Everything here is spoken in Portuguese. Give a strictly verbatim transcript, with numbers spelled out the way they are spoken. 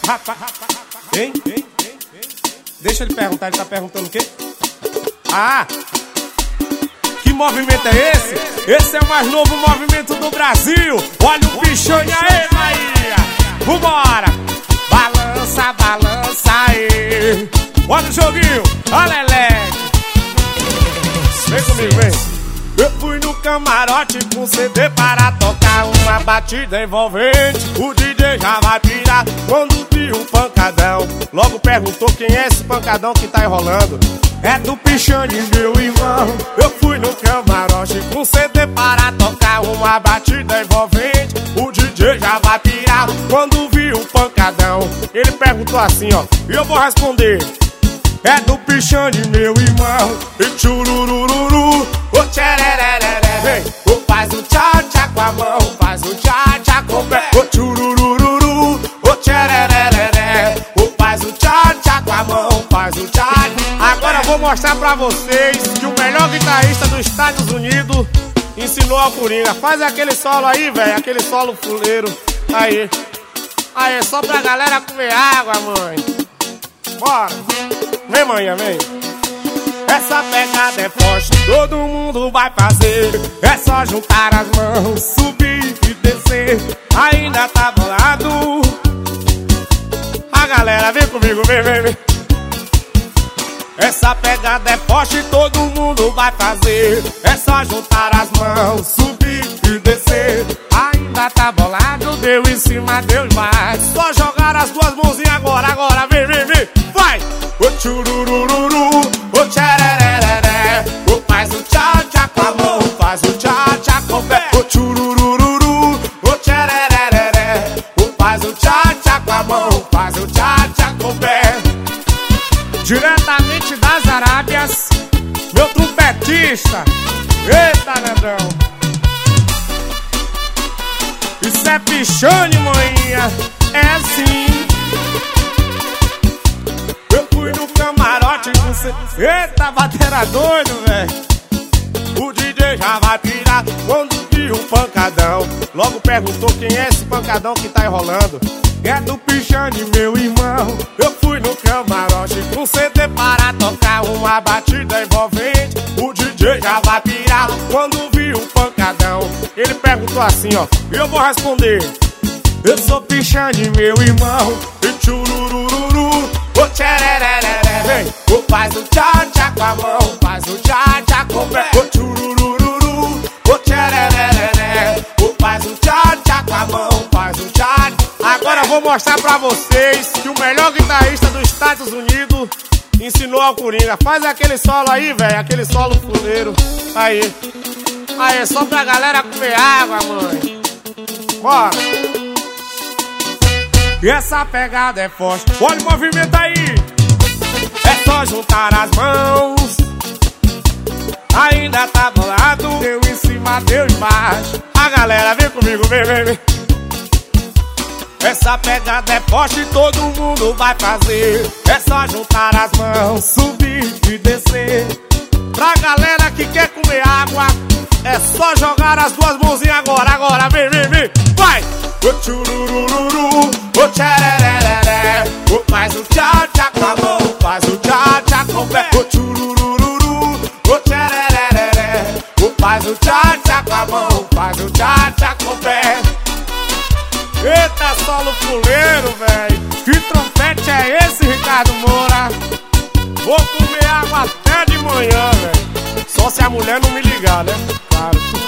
rapaz, hein? Deixa ele perguntar, ele tá perguntando o quê? Ah! Que movimento é esse? Esse é o mais novo movimento do Brasil. Olha o Pichone aí, Bahia. Vambora! Balança, balança aí. Olha o joguinho, olha Leleque. Vem comigo, vem. Eu fui no camarote com C D para tocar uma batida envolvente. O D J já vai pirar quando viu um pancadão. Logo perguntou quem é esse pancadão que tá enrolando. É do Pichone, meu irmão. Eu fui no camarote com C D para tocar uma batida envolvente. O D J já vai pirar quando viu um pancadão. Ele perguntou assim, ó, e eu vou responder. É do Pichone, meu irmão. E tchururururu, o tcherererere, vem. O faz o tchá-tchá com a mão, faz o tchá-tchá com o pé. O tchururururu, o tcherererere, o faz o tchá-tchá com a mão, faz o tchá. Agora eu vou mostrar pra vocês que o melhor guitarrista dos Estados Unidos ensinou ao Coringa. Faz aquele solo aí, velho, aquele solo fuleiro. Aí, aí, só pra galera comer água, mãe. Bora! Vem, manhã, vem! Essa pegada é forte, todo mundo vai fazer. É só juntar as mãos, subir e descer. Ainda tá bolado. A galera, vem comigo, vem, vem, vem. Essa pegada é forte, todo mundo vai fazer. É só juntar as mãos, subir e descer. Ainda tá bolado, deu em cima, deu embaixo. Só jogar as duas mãozinhas agora, agora, vem, vem, vem. Vai! O tchururururu, o tcherererere, o faz o tchá-tchá com a mão, faz o tchá-tchá com o pé. O tchururururu, o tcherererere, o faz o tchá-tchá com a mão, faz o tchá-tchá com o pé. Diretamente das Arábias, meu trompetista. Eita, Nedão. Isso é Pichone, moinha. É sim. Eu fui no camarote com você. Eita, batera doido, velho. O D J já vai pirar quando viu um pancadão. Logo perguntou quem é esse pancadão que tá enrolando. É do Pichone, meu irmão. Eu fui no camarote com C D para tocar uma batida envolvente. O D J já vai pirar quando viu um pancadão. Ele perguntou assim, ó, e eu vou responder. Eu sou Pichone, meu irmão. E tchururururu, o tcherererere, vem. O faz o tchá-tchá com a mão, faz o tchá-tchá com o pé. O tchururururu, o tcherererere, o faz o tchá-tchá com a mão, faz o tchá. Agora eu vou mostrar pra vocês que o melhor guitarrista dos Estados Unidos ensinou ao Coringa. Faz aquele solo aí, velho, aquele solo fuleiro. Aí, aí, só pra galera comer água, mãe. Bora! E essa pegada é forte, olha o movimento aí. É só juntar as mãos. Ainda tá bolado, deu em cima, deu embaixo. A galera, vem comigo, vem, vem, vem. Essa pegada é forte, todo mundo vai fazer. É só juntar as mãos, subir e descer. Pra galera que quer comer água, é só jogar as duas mãozinhas agora, agora, vem, vem, vem. Vai! O tchururururu, o tcherererere, o faz o tchá-tchá com a mão, faz o tchá-tchá com o pé. O tchururururu, o tcherererere, o faz o tchá-tchá com a mão, faz o tchá-tchá com o pé. Eita, solo fuleiro, velho. Que trompete é esse, Ricardo Moura? Vou comer água até de manhã, velho. Só se a mulher não me ligar, né? Claro.